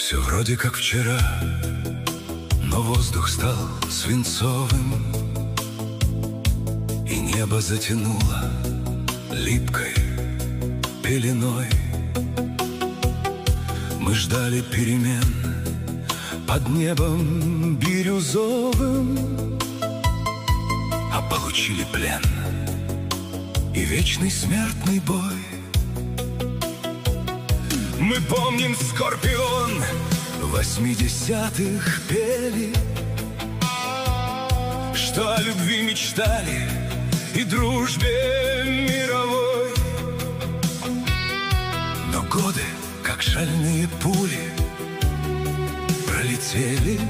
Все вроде как вчера, но воздух стал свинцовым, и небо затянуло липкой пеленой. Мы ждали перемен под небом бирюзовым, а получили плен и вечный смертный бой. Мы помним, Скорпион в 80-х пели, что о любви мечтали и дружбе мировой. Но годы, как шальные пули, пролетели,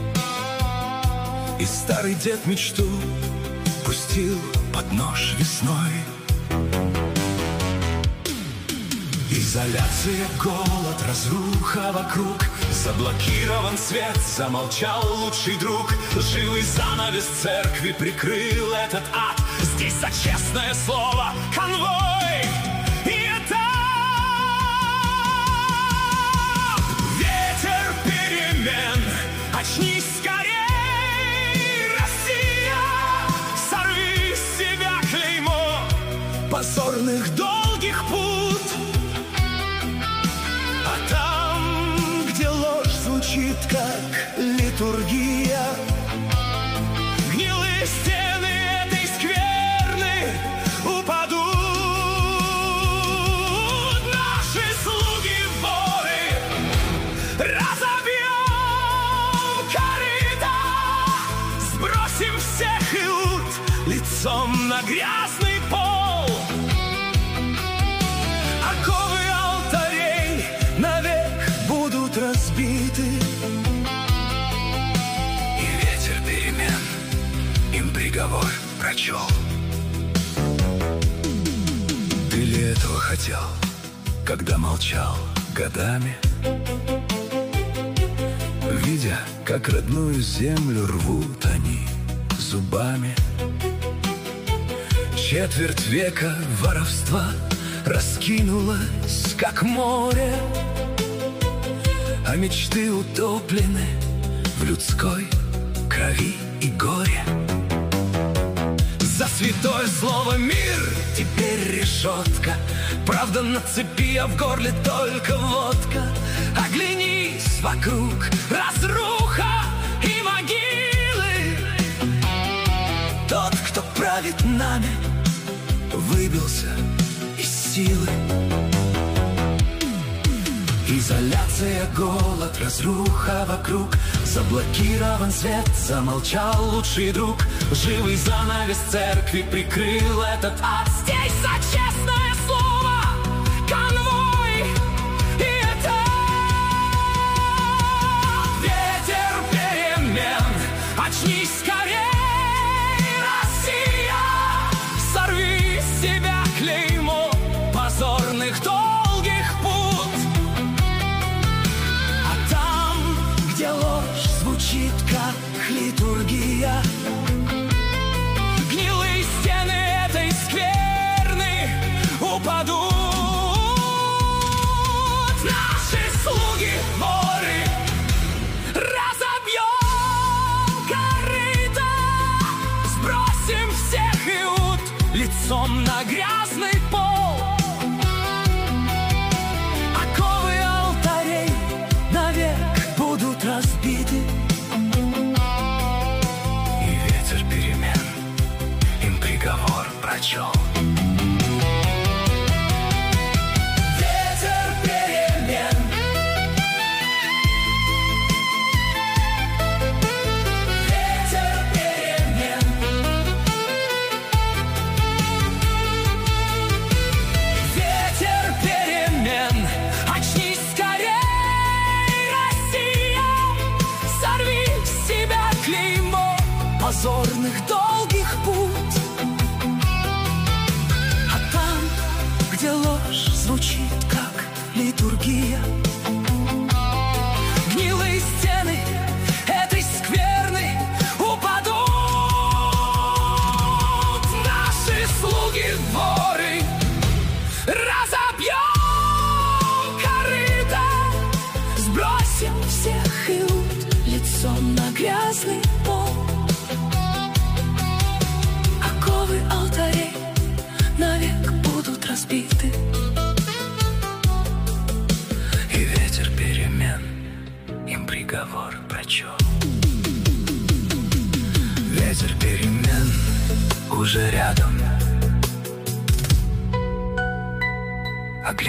и старый дед мечту пустил под нож весной. Изоляция, голод, разруха вокруг, заблокирован свет, замолчал лучший друг. Лживый занавес церкви прикрыл этот ад. Здесь за честное слово конвой и этап. Ветер перемен, очнись скорей, Россия! Сорви с себя клеймо позорных долгих пут. А там, где ложь звучит, как литургия, гнилые стены этой скверны упадут. Наши слуги воры, разобьем корыто, сбросим всех и ут лицом на грязный пол. Оковы алтарей навек будут разбиты, и ветер перемен им приговор прочел. Ты ли этого хотел, когда молчал годами, видя, как родную землю рвут они зубами? Четверть века воровства раскинулась, как море, а мечты утоплены в людской крови и горе. За святое слово мир теперь решетка, правда на цепи, а в горле только водка. Оглянись вокруг, разруха и могилы. Тот, кто правит нами, выбился из силы. Изоляция, голод, разруха вокруг, заблокирован свет, замолчал лучший друг. Лживый занавес церкви прикрыл этот ад. Здесь за честное слово конвой и этап. Ветер перемен, очнись скорей, Россия! Сорви с себя клеймо позорных долгих пут. А там, где ложь звучит, как литургия, гнилые стены этой скверны упадут. Наши слуги воры, разобьем корыто, сбросим всех и ут лицом на грязный пол. Оковы алтарей навек будут разбиты, и ветер перемен им приговор прочел. Ветер перемен, ветер перемен, ветер перемен, очнись скорей, Россия! Сорви с себя клеймо позорных долгих пут. А там, где ложь звучит, как литургия, гнилые стены этой скверны упадут. Наши слуги воры, разобьем корыто, сбросим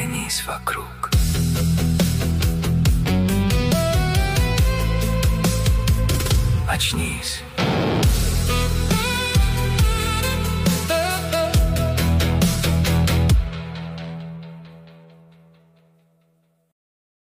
Оглянись вокруг. Очнись.